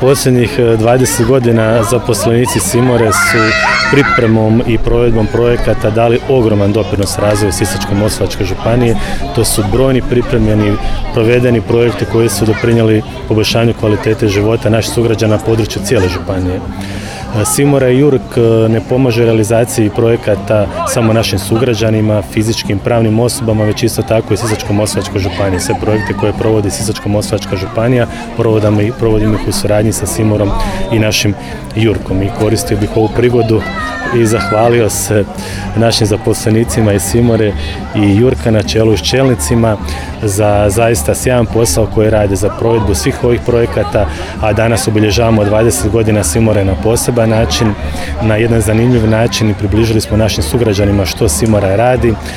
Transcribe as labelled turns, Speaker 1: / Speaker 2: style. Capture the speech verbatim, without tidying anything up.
Speaker 1: Posljednjih dvadeset godina zaposlenici Simore su pripremom i provedbom projekata dali ogroman doprinos razvoju Sisačko-moslavačke županije. To su brojni pripremljeni, provedeni projekti koji su doprinijeli poboljšanju kvalitete života naših sugrađana na području cijele županije. Simora i Jurk ne pomaže realizaciji projekata samo našim sugrađanima, fizičkim, pravnim osobama, već isto tako i Sisačko-moslavačkoj županiji. Sve projekte koje provodi Sisačko-moslavačka županija provodimo ih u suradnji sa Simorom i našim Jurkom. I koristio bih ovu prigodu i zahvalio se našim zaposlenicima iz Simore i Jurka na čelu s čelnicima za zaista sjajan posao koji rade za provedbu svih ovih projekata, a danas obilježavamo dvadeset godina Simore na poseban način, na jedan zanimljiv način i približili smo našim sugrađanima što Simora radi,